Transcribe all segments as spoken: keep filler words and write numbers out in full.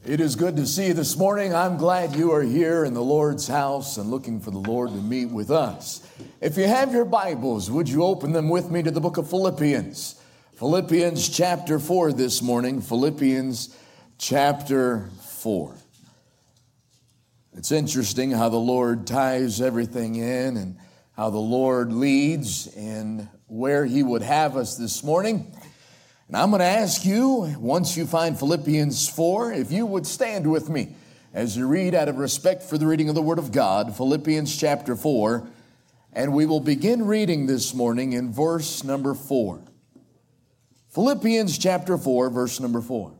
It is good to see you this morning. I'm glad you are here in the Lord's house and looking for the Lord to meet with us. If you have your Bibles, would you open them with me to the book of Philippians? Philippians chapter four this morning. Philippians chapter four. It's interesting how the Lord ties everything in and how the Lord leads and where He would have us this morning. And I'm going to ask you, once you find Philippians four, if you would stand with me as you read out of respect for the reading of the Word of God, Philippians chapter four, and we will begin reading this morning in verse number four. Philippians chapter four, verse number four.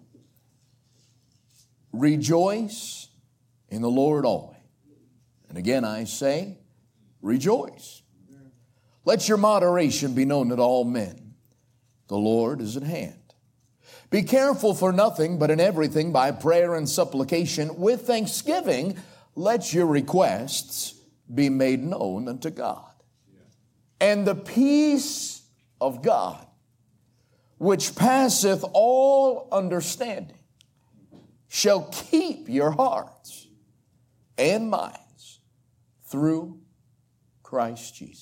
Rejoice in the Lord always. And again I say, rejoice. Let your moderation be known to all men. The Lord is at hand. Be careful for nothing, but in everything by prayer and supplication with thanksgiving, let your requests be made known unto God. And the peace of God, which passeth all understanding, shall keep your hearts and minds through Christ Jesus.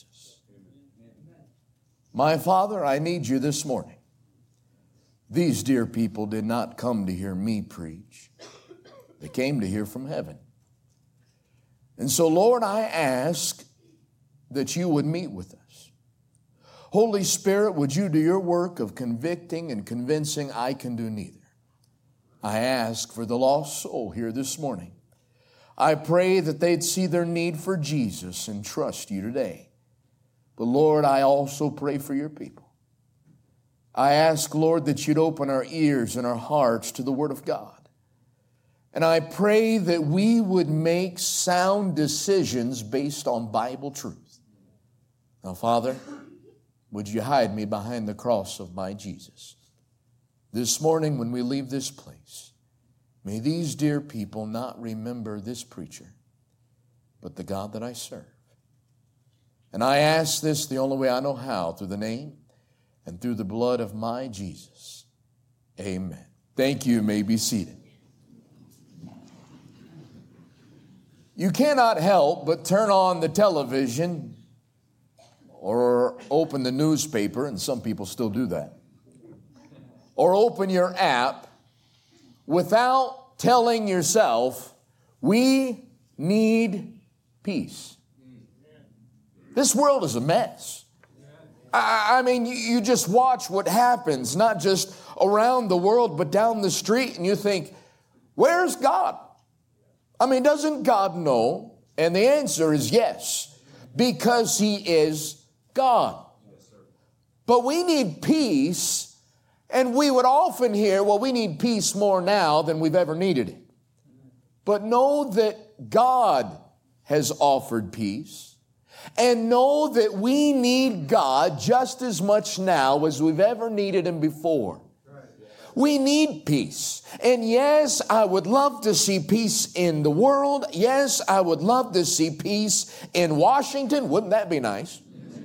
My Father, I need you this morning. These dear people did not come to hear me preach. They came to hear from heaven. And so, Lord, I ask that you would meet with us. Holy Spirit, would you do your work of convicting and convincing? I can do neither. I ask for the lost soul here this morning. I pray that they'd see their need for Jesus and trust you today. But Lord, I also pray for your people. I ask, Lord, that you'd open our ears and our hearts to the Word of God. And I pray that we would make sound decisions based on Bible truth. Now, Father, would you hide me behind the cross of my Jesus? This morning when we leave this place, may these dear people not remember this preacher, but the God that I serve. And I ask this the only way I know how, through the name and through the blood of my Jesus. Amen. Thank you. You may be seated. You cannot help but turn on the television or open the newspaper, and some people still do that, or open your app without telling yourself, we need peace. This world is a mess. I, I mean, you, you just watch what happens, not just around the world, but down the street, and you think, where's God? I mean, doesn't God know? And the answer is yes, because He is God. But we need peace, and we would often hear, well, we need peace more now than we've ever needed it. But know that God has offered peace. And know that we need God just as much now as we've ever needed Him before. We need peace. And yes, I would love to see peace in the world. Yes, I would love to see peace in Washington. Wouldn't that be nice?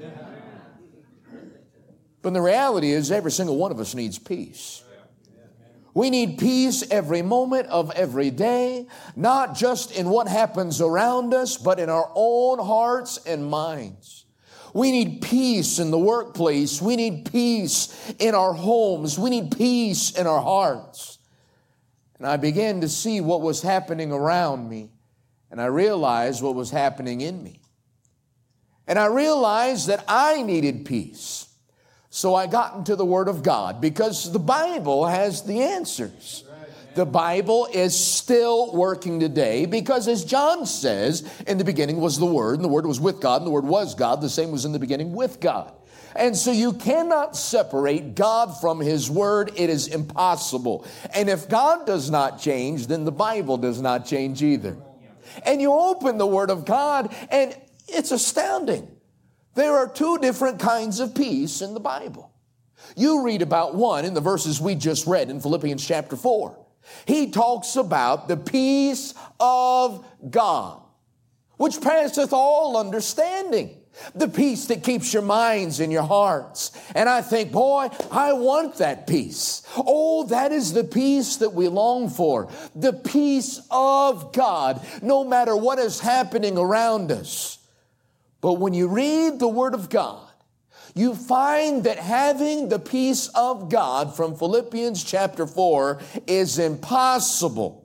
But the reality is every single one of us needs peace. We need peace every moment of every day, not just in what happens around us, but in our own hearts and minds. We need peace in the workplace. We need peace in our homes. We need peace in our hearts. And I began to see what was happening around me, and I realized what was happening in me. And I realized that I needed peace. So I got into the Word of God because the Bible has the answers. The Bible is still working today because, as John says, in the beginning was the Word, and the Word was with God, and the Word was God. The same was in the beginning with God. And so you cannot separate God from His Word. It is impossible. And if God does not change, then the Bible does not change either. And you open the Word of God, and it's astounding. There are two different kinds of peace in the Bible. You read about one in the verses we just read in Philippians chapter four. He talks about the peace of God, which passeth all understanding. The peace that keeps your minds and your hearts. And I think, boy, I want that peace. Oh, that is the peace that we long for. The peace of God, no matter what is happening around us. But when you read the Word of God, you find that having the peace of God from Philippians chapter four is impossible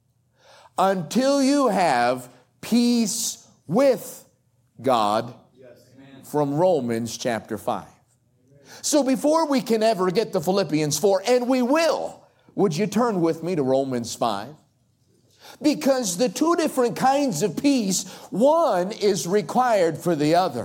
until you have peace with God from Romans chapter five. So before we can ever get to Philippians four, and we will, would you turn with me to Romans five? Because the two different kinds of peace, one is required for the other.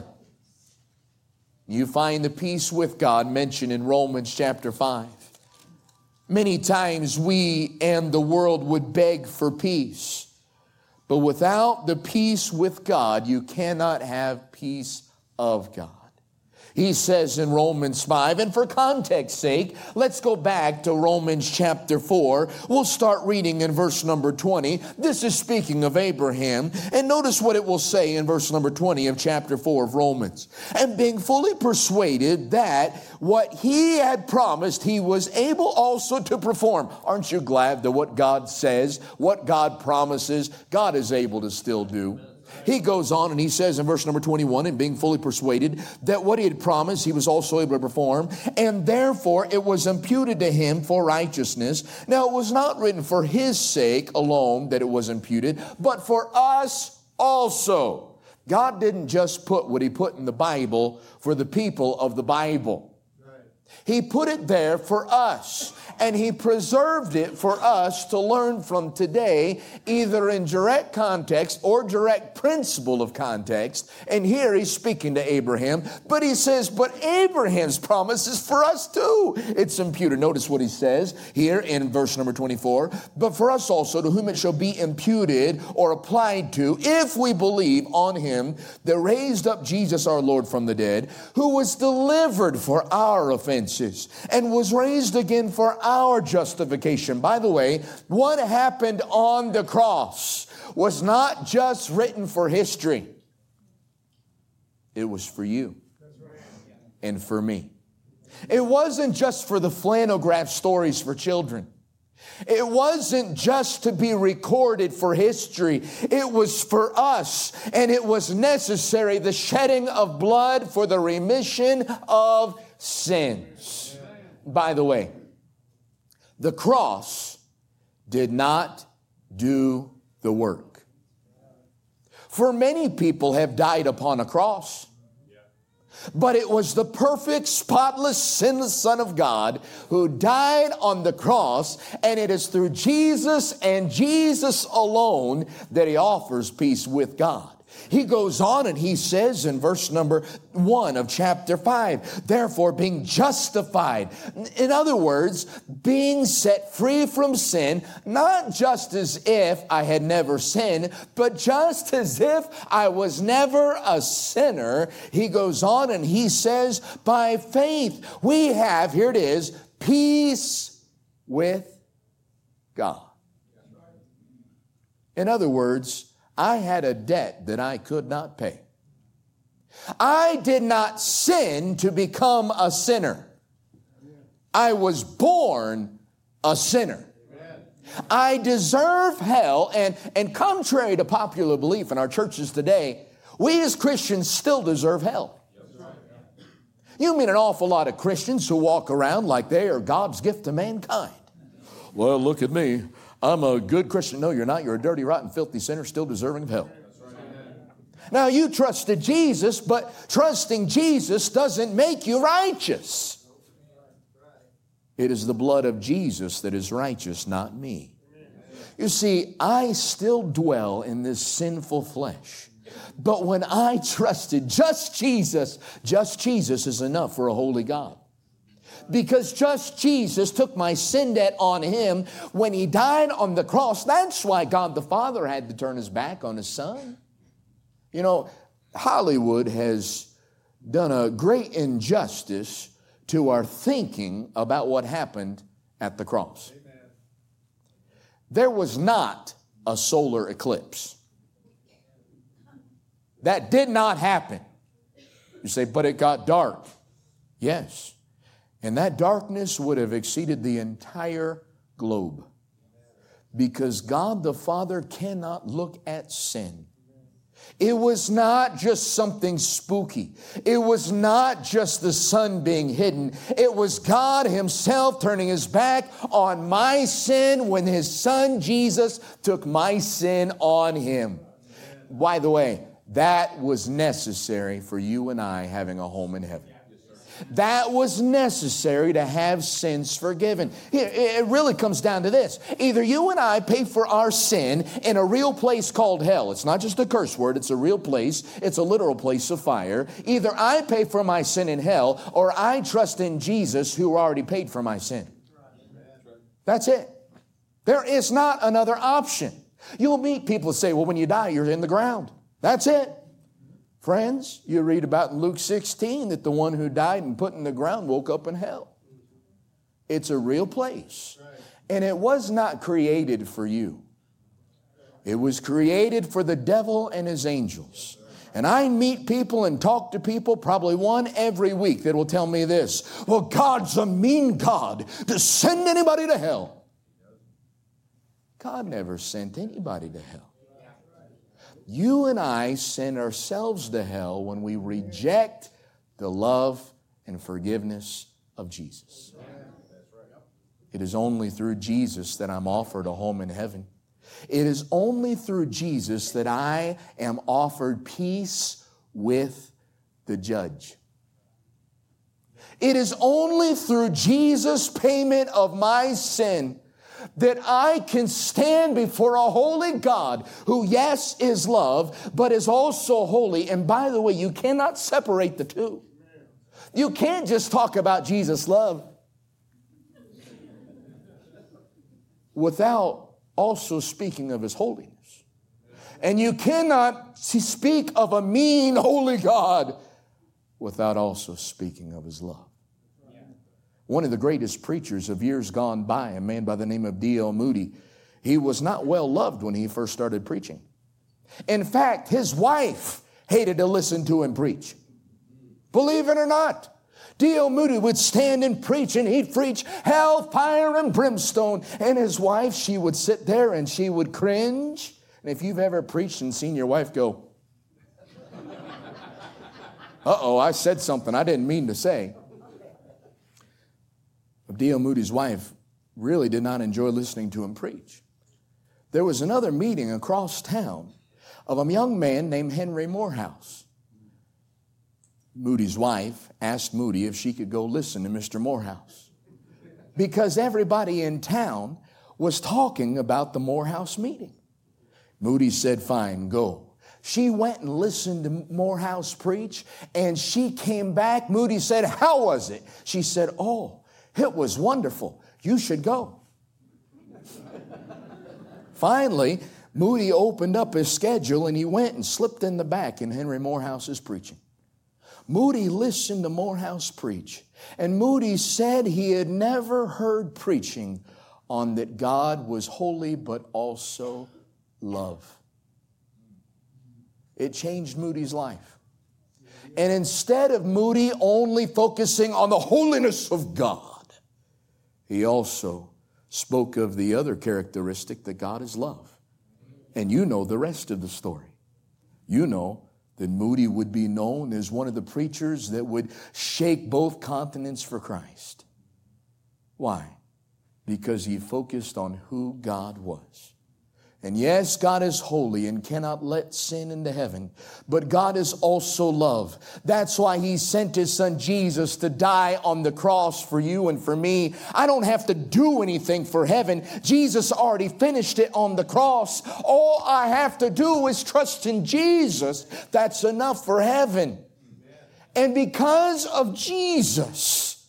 You find the peace with God mentioned in Romans chapter five. Many times we and the world would beg for peace. But without the peace with God, you cannot have peace of God. He says in Romans five, and for context's sake, let's go back to Romans chapter four. We'll start reading in verse number twenty. This is speaking of Abraham. And notice what it will say in verse number twenty of chapter four of Romans. And being fully persuaded that what he had promised, he was able also to perform. Aren't you glad that what God says, what God promises, God is able to still do? He goes on and he says in verse number twenty-one, and being fully persuaded that what he had promised, he was also able to perform, and therefore it was imputed to him for righteousness. Now it was not written for his sake alone that it was imputed, but for us also. God didn't just put what he put in the Bible for the people of the Bible. He put it there for us, and he preserved it for us to learn from today, either in direct context or direct principle of context. And here he's speaking to Abraham, but he says, but Abraham's promise is for us too. It's imputed. Notice what he says here in verse number twenty-four. But for us also, to whom it shall be imputed or applied to, if we believe on him that raised up Jesus our Lord from the dead, who was delivered for our offenses and was raised again for our justification. By the way, what happened on the cross was not just written for history. It was for you and for me. It wasn't just for the flannel graph stories for children. It wasn't just to be recorded for history. It was for us, and it was necessary, the shedding of blood for the remission of sins. By the way, the cross did not do the work. For many people have died upon a cross. But it was the perfect, spotless, sinless Son of God who died on the cross, and it is through Jesus and Jesus alone that he offers peace with God. He goes on and he says in verse number one of chapter five, therefore being justified. In other words, being set free from sin, not just as if I had never sinned, but just as if I was never a sinner. He goes on and he says, by faith we have, here it is, peace with God. In other words, I had a debt that I could not pay. I did not sin to become a sinner. I was born a sinner. I deserve hell, and, and contrary to popular belief in our churches today, we as Christians still deserve hell. You meet an awful lot of Christians who walk around like they are God's gift to mankind. Well, look at me. I'm a good Christian. No, you're not. You're a dirty, rotten, filthy sinner still deserving of hell. Now, you trusted Jesus, but trusting Jesus doesn't make you righteous. It is the blood of Jesus that is righteous, not me. You see, I still dwell in this sinful flesh. But when I trusted just Jesus, just Jesus is enough for a holy God. Because just Jesus took my sin debt on him when he died on the cross. That's why God the Father had to turn his back on his Son. You know, Hollywood has done a great injustice to our thinking about what happened at the cross. There was not a solar eclipse. That did not happen. You say, but it got dark. Yes. And that darkness would have exceeded the entire globe. Because God the Father cannot look at sin. It was not just something spooky. It was not just the sun being hidden. It was God Himself turning His back on my sin when His Son Jesus took my sin on Him. By the way, that was necessary for you and I having a home in heaven. That was necessary to have sins forgiven. It really comes down to this. Either you and I pay for our sin in a real place called hell. It's not just a curse word. It's a real place. It's a literal place of fire. Either I pay for my sin in hell, or I trust in Jesus who already paid for my sin. That's it. There is not another option. You'll meet people that say, well, when you die, you're in the ground. That's it. Friends, you read about in Luke sixteen that the one who died and put in the ground woke up in hell. It's a real place. And it was not created for you. It was created for the devil and his angels. And I meet people and talk to people, probably one every week, that will tell me this. Well, God's a mean God to send anybody to hell. God never sent anybody to hell. You and I send ourselves to hell when we reject the love and forgiveness of Jesus. It is only through Jesus that I'm offered a home in heaven. It is only through Jesus that I am offered peace with the judge. It is only through Jesus' payment of my sin that I can stand before a holy God who, yes, is love, but is also holy. And by the way, you cannot separate the two. You can't just talk about Jesus' love without also speaking of His holiness. And you cannot speak of a mean, holy God without also speaking of His love. One of the greatest preachers of years gone by, a man by the name of D L Moody, he was not well loved when he first started preaching. In fact, his wife hated to listen to him preach. Believe it or not, D L Moody would stand and preach, and he'd preach hell, fire, and brimstone. And his wife, she would sit there and she would cringe. And if you've ever preached and seen your wife go, uh-oh, I said something I didn't mean to say. D L Moody's wife really did not enjoy listening to him preach. There was another meeting across town of a young man named Henry Morehouse. Moody's wife asked Moody if she could go listen to Mister Morehouse because everybody in town was talking about the Morehouse meeting. Moody said, fine, go. She went and listened to Morehouse preach, and she came back. Moody said, how was it? She said, oh, it was wonderful. You should go. Finally, Moody opened up his schedule and he went and slipped in the back in Henry Morehouse's preaching. Moody listened to Morehouse preach, and Moody said he had never heard preaching on that God was holy but also love. It changed Moody's life. And instead of Moody only focusing on the holiness of God, he also spoke of the other characteristic that God is love. And you know the rest of the story. You know that Moody would be known as one of the preachers that would shake both continents for Christ. Why? Because he focused on who God was. And yes, God is holy and cannot let sin into heaven, but God is also love. That's why He sent His Son Jesus to die on the cross for you and for me. I don't have to do anything for heaven. Jesus already finished it on the cross. All I have to do is trust in Jesus. That's enough for heaven. And because of Jesus,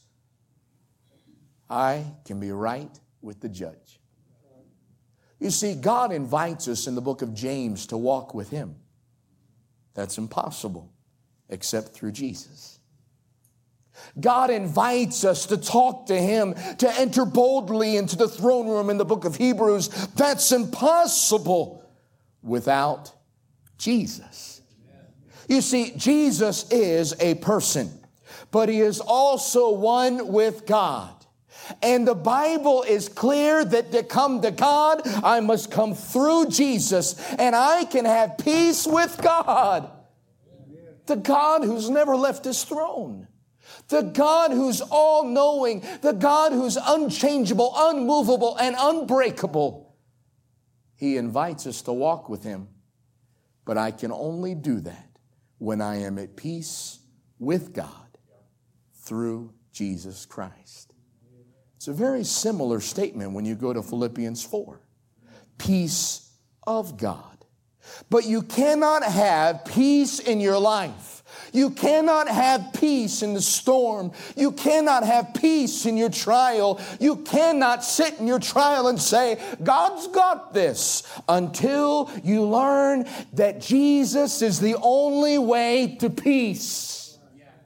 I can be right with the judge. You see, God invites us in the book of James to walk with Him. That's impossible except through Jesus. God invites us to talk to Him, to enter boldly into the throne room in the book of Hebrews. That's impossible without Jesus. You see, Jesus is a person, but he is also one with God. And the Bible is clear that to come to God, I must come through Jesus, and I can have peace with God. The God who's never left his throne. The God who's all-knowing. The God who's unchangeable, unmovable, and unbreakable. He invites us to walk with him. But I can only do that when I am at peace with God through Jesus Christ. It's a very similar statement when you go to Philippians four. Peace of God. But you cannot have peace in your life. You cannot have peace in the storm. You cannot have peace in your trial. You cannot sit in your trial and say, God's got this, until you learn that Jesus is the only way to peace.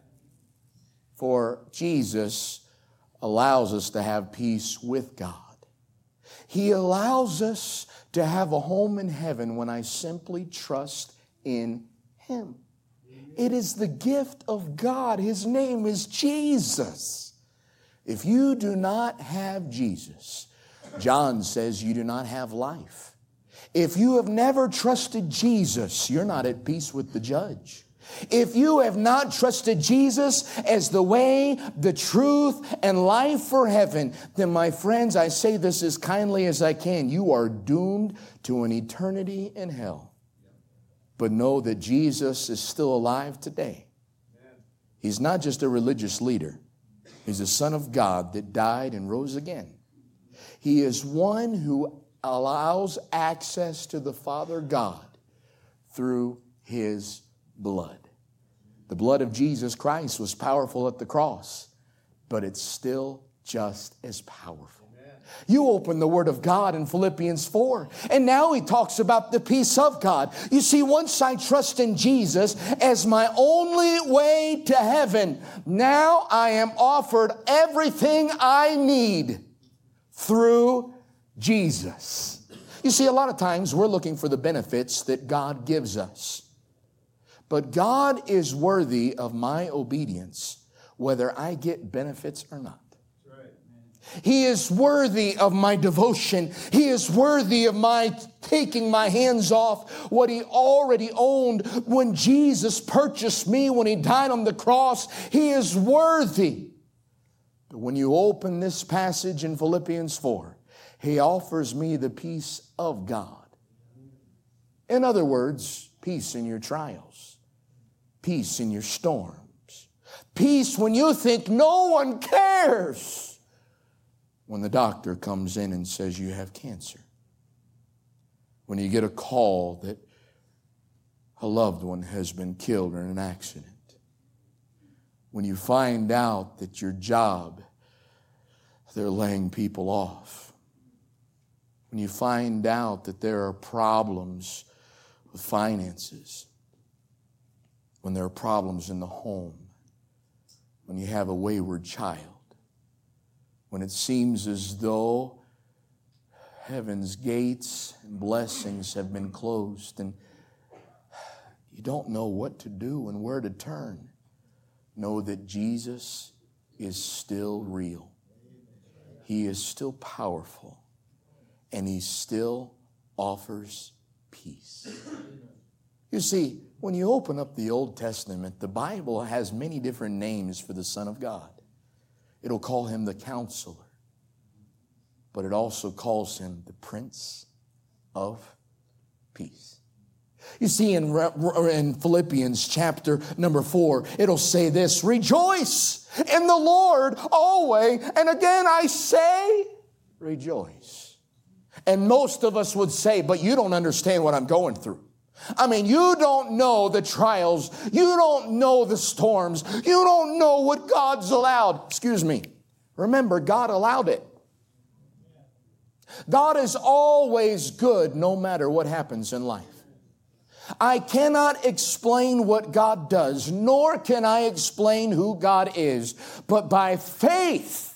For Jesus allows us to have peace with God. He allows us to have a home in heaven when I simply trust in him. It is the gift of God. His name is Jesus. If you do not have Jesus, John says you do not have life. If you have never trusted Jesus, you're not at peace with the judge. If you have not trusted Jesus as the way, the truth, and life for heaven, then my friends, I say this as kindly as I can, you are doomed to an eternity in hell. But know that Jesus is still alive today. He's not just a religious leader. He's the Son of God that died and rose again. He is one who allows access to the Father God through his blood. The blood of Jesus Christ was powerful at the cross, but it's still just as powerful. Amen. You open the Word of God in Philippians four, and now he talks about the peace of God. You see, once I trust in Jesus as my only way to heaven, now I am offered everything I need through Jesus. You see, a lot of times we're looking for the benefits that God gives us. But God is worthy of my obedience, whether I get benefits or not. He is worthy of my devotion. He is worthy of my taking my hands off what he already owned when Jesus purchased me, when he died on the cross. He is worthy. But when you open this passage in Philippians four, he offers me the peace of God. In other words, peace in your trials. Peace in your storms. Peace when you think no one cares. When the doctor comes in and says you have cancer. When you get a call that a loved one has been killed in an accident. When you find out that your job, they're laying people off. When you find out that there are problems with finances. When there are problems in the home, when you have a wayward child, when it seems as though heaven's gates and blessings have been closed and you don't know what to do and where to turn, know that Jesus is still real. He is still powerful, and he still offers peace. You see, when you open up the Old Testament, the Bible has many different names for the Son of God. It'll call him the Counselor, but it also calls him the Prince of Peace. You see, in, in Philippians chapter number four, it'll say this, rejoice in the Lord always. And again, I say, rejoice. And most of us would say, but you don't understand what I'm going through. I mean, you don't know the trials. You don't know the storms. You don't know what God's allowed. Excuse me. Remember, God allowed it. God is always good no matter what happens in life. I cannot explain what God does, nor can I explain who God is. But by faith,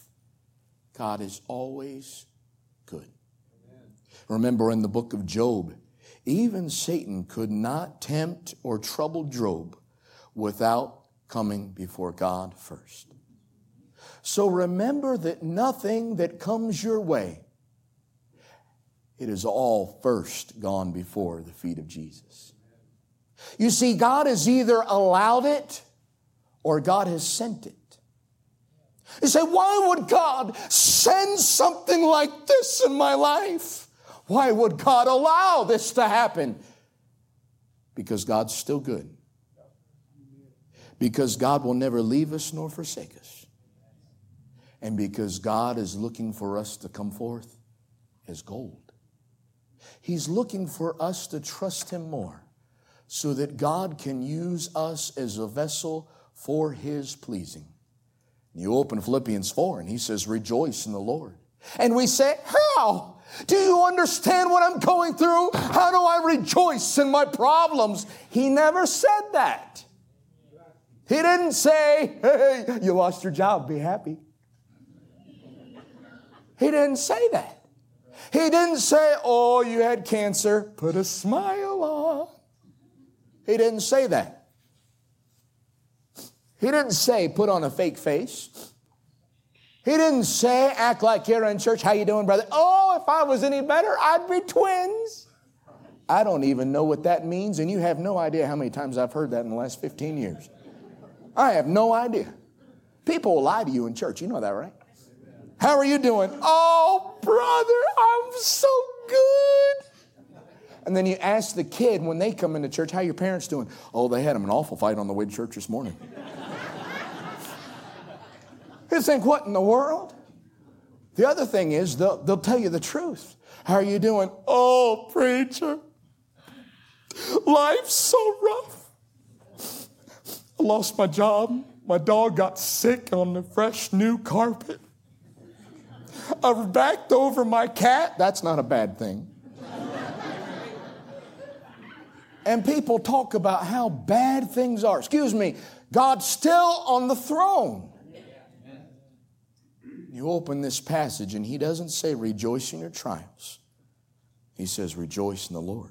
God is always good. Remember in the book of Job, Even Satan could not tempt or trouble Job without coming before God first. So remember that nothing that comes your way, it is all first gone before the feet of Jesus. You see, God has either allowed it or God has sent it. You say, why would God send something like this in my life? Why would God allow this to happen? Because God's still good. Because God will never leave us nor forsake us. And because God is looking for us to come forth as gold. He's looking for us to trust Him more so that God can use us as a vessel for His pleasing. You open Philippians four and he says, rejoice in the Lord. And we say, how? Do you understand what I'm going through? How do I rejoice in my problems? He never said that. He didn't say, hey, you lost your job, be happy. He didn't say that. He didn't say, oh, you had cancer, put a smile on. He didn't say that. He didn't say, put on a fake face. He didn't say, act like you're in church. How you doing, brother? Oh, if I was any better, I'd be twins. I don't even know what that means, and you have no idea how many times I've heard that in the last fifteen years. I have no idea. People will lie to you in church. You know that, right? How are you doing? Oh, brother, I'm so good. And then you ask the kid when they come into church, how are your parents doing? Oh, they had them an awful fight on the way to church this morning. You think, what in the world? The other thing is, they'll, they'll tell you the truth. How are you doing? Oh, preacher, life's so rough. I lost my job. My dog got sick on the fresh new carpet. I've backed over my cat. That's not a bad thing. And people talk about how bad things are. Excuse me, God's still on the throne. You open this passage and he doesn't say rejoice in your trials. He says rejoice in the Lord.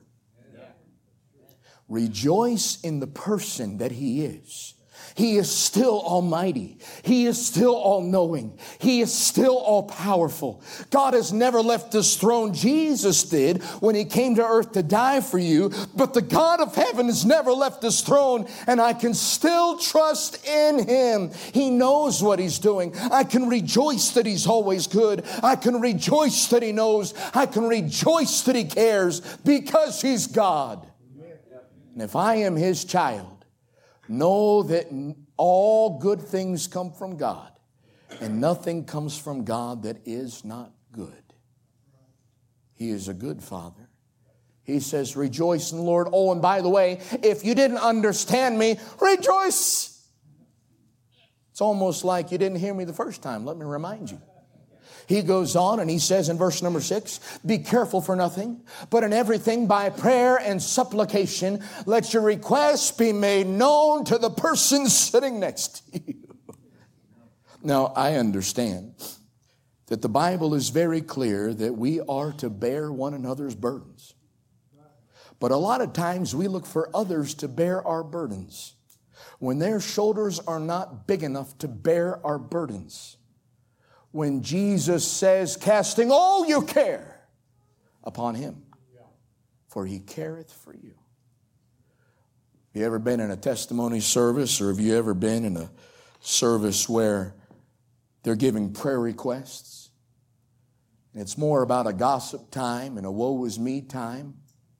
Rejoice in the person that He is. He is still almighty. He is still all-knowing. He is still all-powerful. God has never left His throne. Jesus did when He came to earth to die for you. But the God of heaven has never left His throne, and I can still trust in Him. He knows what He's doing. I can rejoice that He's always good. I can rejoice that He knows. I can rejoice that He cares because He's God. And if I am His child, know that all good things come from God, and nothing comes from God that is not good. He is a good Father. He says, rejoice in the Lord. Oh, and by the way, if you didn't understand me, rejoice. It's almost like you didn't hear me the first time. Let me remind you. He goes on and he says in verse number six, be careful for nothing, but in everything by prayer and supplication, let your requests be made known to the person sitting next to you. Now, I understand that the Bible is very clear that we are to bear one another's burdens. But a lot of times we look for others to bear our burdens when their shoulders are not big enough to bear our burdens. When Jesus says, casting all your care upon Him, for He careth for you. Have you ever been in a testimony service, or have you ever been in a service where they're giving prayer requests? And it's more about a gossip time and a woe is me time.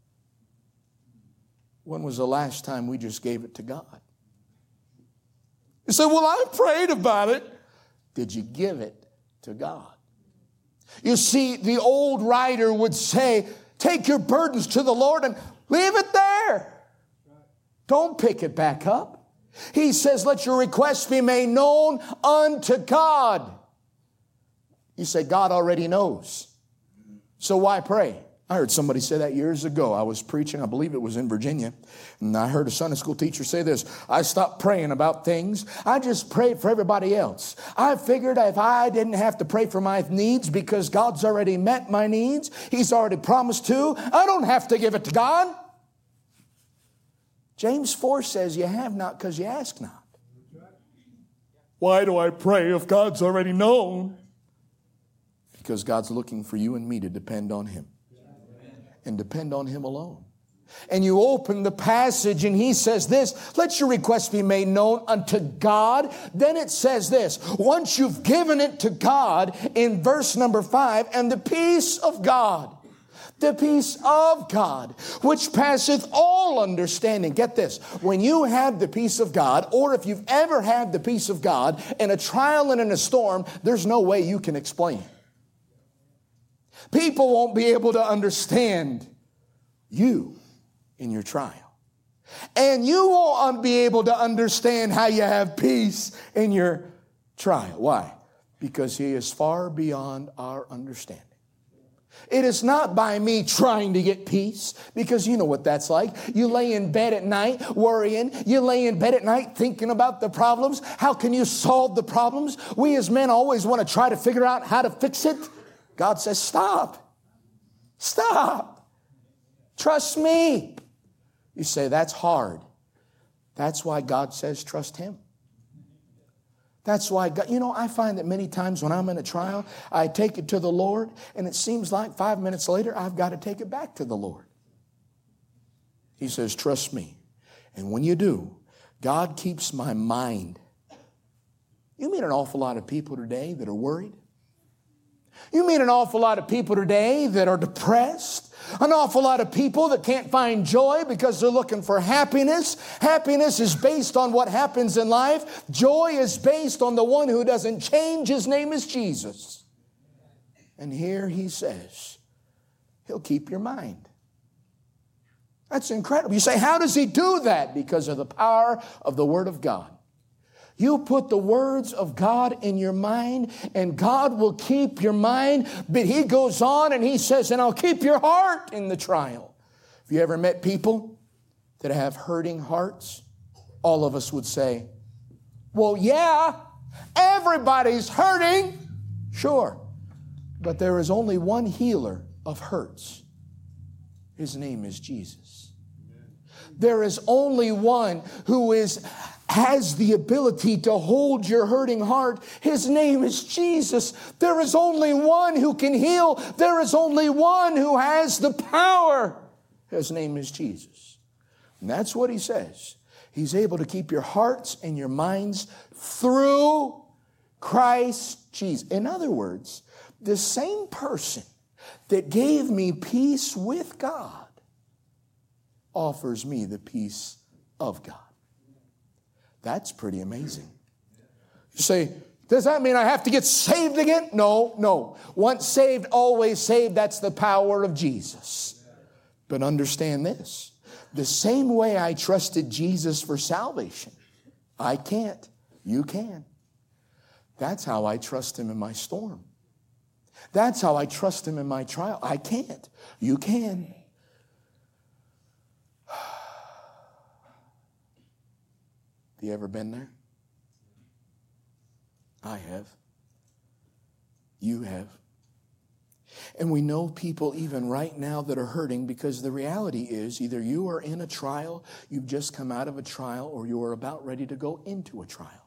When was the last time we just gave it to God? You say, well, I prayed about it. Did you give it to God? You see, the old writer would say, take your burdens to the Lord and leave it there. Don't pick it back up. He says, let your requests be made known unto God. You say, God already knows. So why pray? I heard somebody say that years ago. I was preaching, I believe it was in Virginia, and I heard a Sunday school teacher say this: I stopped praying about things. I just prayed for everybody else. I figured if I didn't have to pray for my needs because God's already met my needs, He's already promised to, I don't have to give it to God. James four says you have not because you ask not. Why do I pray if God's already known? Because God's looking for you and me to depend on Him. And depend on Him alone. And you open the passage and he says this: let your request be made known unto God. Then it says this: once you've given it to God, in verse number five, and the peace of God, the peace of God, which passeth all understanding. Get this: when you have the peace of God, or if you've ever had the peace of God in a trial and in a storm, there's no way you can explain it. People won't be able to understand you in your trial. And you won't be able to understand how you have peace in your trial. Why? Because He is far beyond our understanding. It is not by me trying to get peace, because you know what that's like. You lay in bed at night worrying. You lay in bed at night thinking about the problems. How can you solve the problems? We as men always want to try to figure out how to fix it. God says, stop. Stop. Trust me. You say, that's hard. That's why God says, trust Him. That's why God, you know, I find that many times when I'm in a trial, I take it to the Lord, and it seems like five minutes later, I've got to take it back to the Lord. He says, trust me. And when you do, God keeps my mind. You meet an awful lot of people today that are worried. You meet an awful lot of people today that are depressed. An awful lot of people that can't find joy because they're looking for happiness. Happiness is based on what happens in life. Joy is based on the one who doesn't change. His name is Jesus. And here He says, He'll keep your mind. That's incredible. You say, how does He do that? Because of the power of the Word of God. You put the words of God in your mind, and God will keep your mind. But He goes on and He says, and I'll keep your heart in the trial. Have you ever met people that have hurting hearts? All of us would say, well, yeah, everybody's hurting. Sure. But there is only one healer of hurts. His name is Jesus. There is only one who is has the ability to hold your hurting heart. His name is Jesus. There is only one who can heal. There is only one who has the power. His name is Jesus. And that's what He says. He's able to keep your hearts and your minds through Christ Jesus. In other words, the same person that gave me peace with God offers me the peace of God. That's pretty amazing. You say, does that mean I have to get saved again? No, no. Once saved, always saved. That's the power of Jesus. But understand this. The same way I trusted Jesus for salvation, I can't. You can. That's how I trust Him in my storm. That's how I trust Him in my trial. I can't. You can. You ever been there? I have. You have. And we know people even right now that are hurting, because the reality is either you are in a trial, you've just come out of a trial, or you are about ready to go into a trial.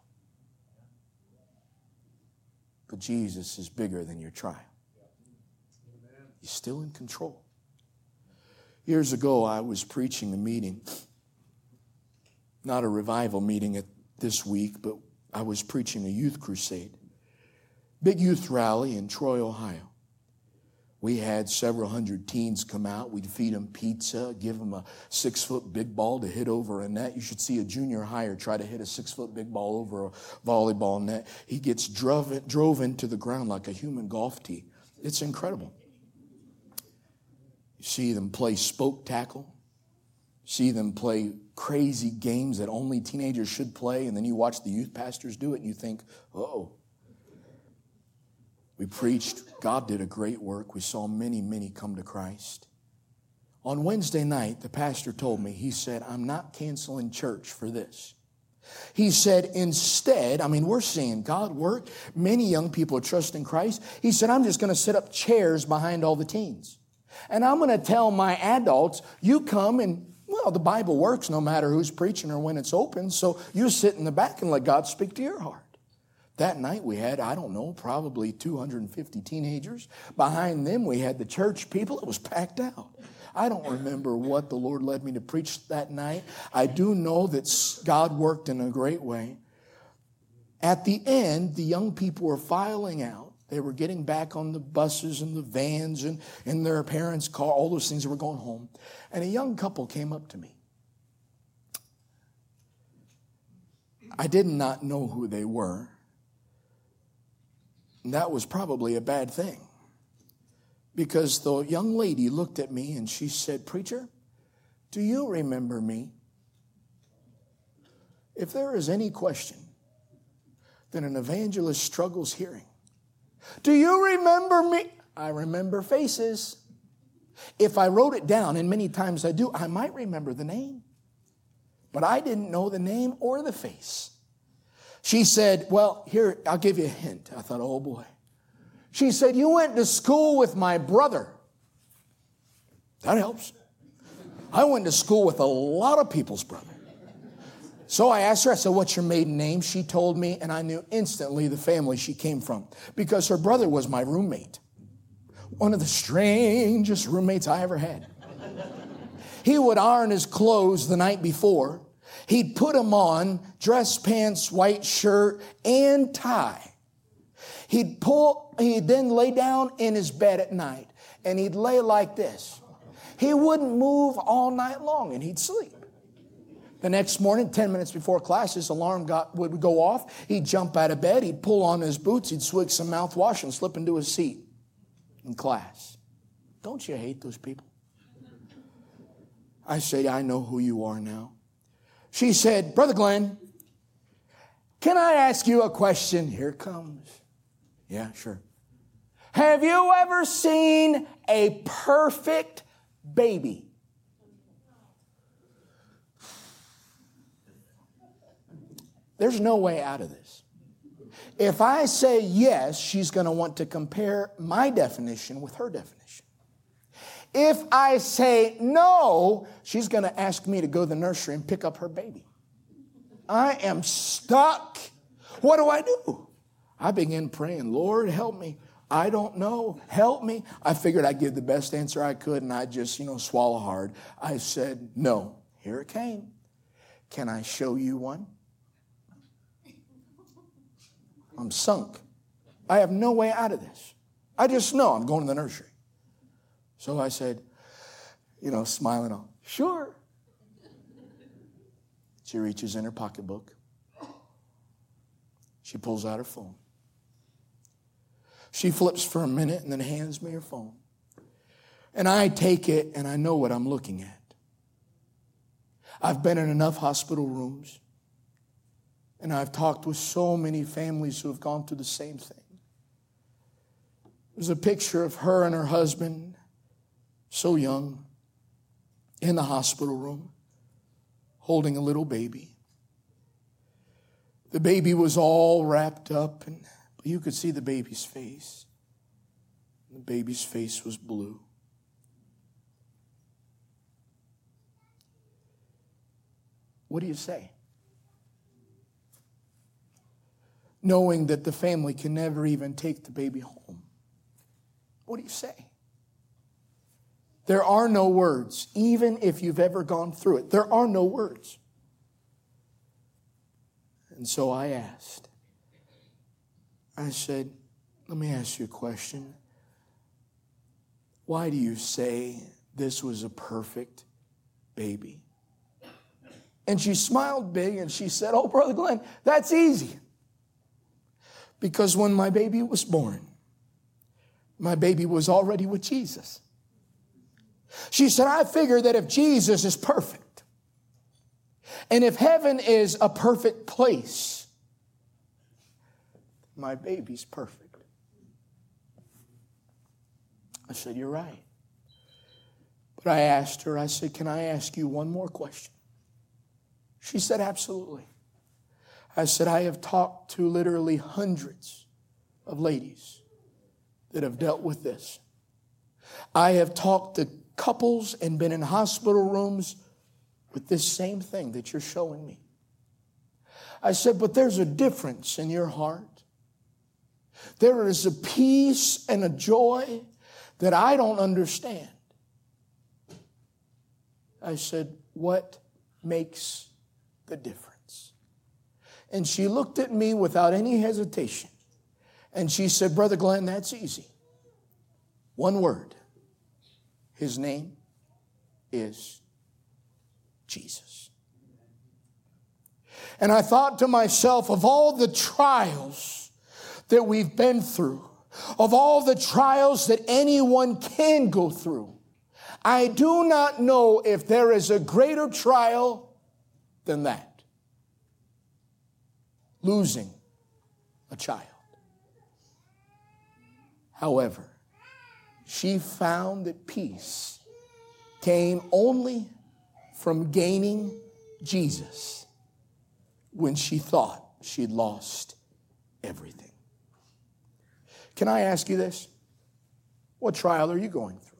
But Jesus is bigger than your trial. He's still in control. Years ago, I was preaching a meeting. Not a revival meeting at this week, but I was preaching a youth crusade. Big youth rally in Troy, Ohio. We had several hundred teens come out. We'd feed them pizza, give them a six-foot big ball to hit over a net. You should see a junior higher try to hit a six-foot big ball over a volleyball net. He gets drove, drove into the ground like a human golf tee. It's incredible. You see them play spoke tackle. See them play crazy games that only teenagers should play, and then you watch the youth pastors do it, and you think, oh. We preached. God did a great work. We saw many, many come to Christ. On Wednesday night, the pastor told me, he said, I'm not canceling church for this. He said, instead, I mean, we're seeing God work. Many young people are trusting Christ. He said, I'm just going to set up chairs behind all the teens. And I'm going to tell my adults, you come and, well, the Bible works no matter who's preaching or when it's open. So you sit in the back and let God speak to your heart. That night we had, I don't know, probably two hundred fifty teenagers. Behind them we had the church people. It was packed out. I don't remember what the Lord led me to preach that night. I do know that God worked in a great way. At the end, the young people were filing out. They were getting back on the buses and the vans and in their parents' car, all those things that were going home. And a young couple came up to me. I did not know who they were. And that was probably a bad thing. Because the young lady looked at me and she said, preacher, do you remember me? If there is any question that an evangelist struggles hearing, do you remember me? I remember faces. If I wrote it down, and many times I do, I might remember the name. But I didn't know the name or the face. She said, well, here, I'll give you a hint. I thought, oh boy. She said, you went to school with my brother. That helps. I went to school with a lot of people's brother. So I asked her, I said, what's your maiden name? She told me, and I knew instantly the family she came from because her brother was my roommate. One of the strangest roommates I ever had. He would iron his clothes the night before. He'd put them on, dress pants, white shirt, and tie. He'd pull, he'd then lay down in his bed at night, and he'd lay like this. He wouldn't move all night long, and he'd sleep. The next morning, ten minutes before class, his alarm got, would go off. He'd jump out of bed. He'd pull on his boots. He'd swig some mouthwash and slip into his seat in class. Don't you hate those people? I said, I know who you are now. She said, Brother Glenn, can I ask you a question? Here it comes. Yeah, sure. Have you ever seen a perfect baby? There's no way out of this. If I say yes, she's going to want to compare my definition with her definition. If I say no, she's going to ask me to go to the nursery and pick up her baby. I am stuck. What do I do? I began praying, Lord, help me. I don't know. Help me. I figured I'd give the best answer I could, and I'd just, you know, swallow hard. I said, no. Here it came. Can I show you one? I'm sunk. I have no way out of this. I just know I'm going to the nursery. So I said, you know, smiling on, sure. She reaches in her pocketbook. She pulls out her phone. She flips for a minute and then hands me her phone. And I take it and I know what I'm looking at. I've been in enough hospital rooms. And I've talked with so many families who have gone through the same thing. There's a picture of her and her husband, so young, in the hospital room, holding a little baby. The baby was all wrapped up, and but you could see the baby's face. The baby's face was blue. What do you say? Knowing that the family can never even take the baby home. What do you say? There are no words, even if you've ever gone through it. There are no words. And so I asked. I said, let me ask you a question. Why do you say this was a perfect baby? And she smiled big and she said, oh, Brother Glenn, that's easy. Because when my baby was born, my baby was already with Jesus. She said, I figure that if Jesus is perfect, and if heaven is a perfect place, my baby's perfect. said, you're right. But I asked her, I said, can I ask you one more question? She said, absolutely. I said, I have talked to literally hundreds of ladies that have dealt with this. I have talked to couples and been in hospital rooms with this same thing that you're showing me. I said, but there's a difference in your heart. There is a peace and a joy that I don't understand. I said, what makes the difference? And she looked at me without any hesitation. And she said, Brother Glenn, that's easy. One word. His name is Jesus. And I thought to myself, of all the trials that we've been through, of all the trials that anyone can go through, I do not know if there is a greater trial than that. Losing a child. However, she found that peace came only from gaining Jesus when she thought she'd lost everything. Can I ask you this? What trial are you going through?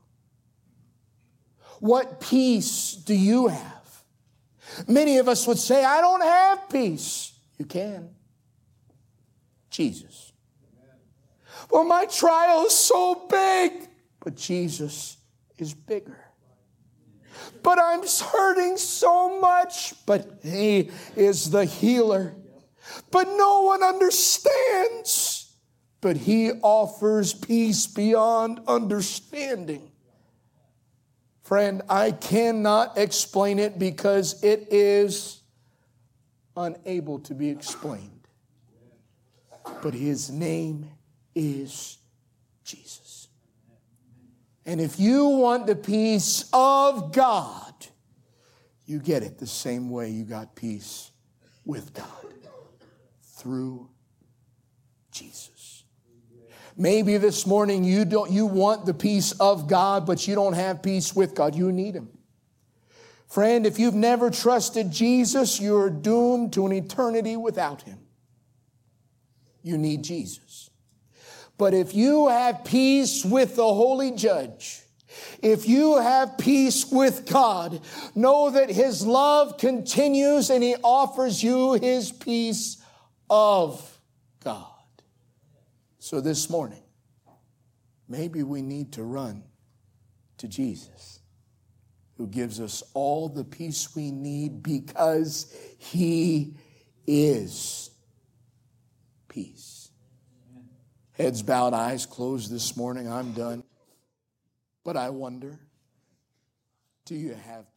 What peace do you have? Many of us would say, I don't have peace. You can. Jesus. Well, my trial is so big, but Jesus is bigger. But I'm hurting so much, but He is the healer. But no one understands, but He offers peace beyond understanding. Friend, I cannot explain it because it is unable to be explained. But His name is Jesus. And if you want the peace of God, you get it the same way you got peace with God. Through Jesus. Maybe this morning you don't you want the peace of God, but you don't have peace with God. You need Him. Friend, if you've never trusted Jesus, you're doomed to an eternity without Him. You need Jesus. But if you have peace with the Holy Judge, if you have peace with God, know that His love continues and He offers you His peace of God. So this morning, maybe we need to run to Jesus, who gives us all the peace we need because He is peace. Heads bowed, eyes closed this morning. I'm done. But I wonder, do you have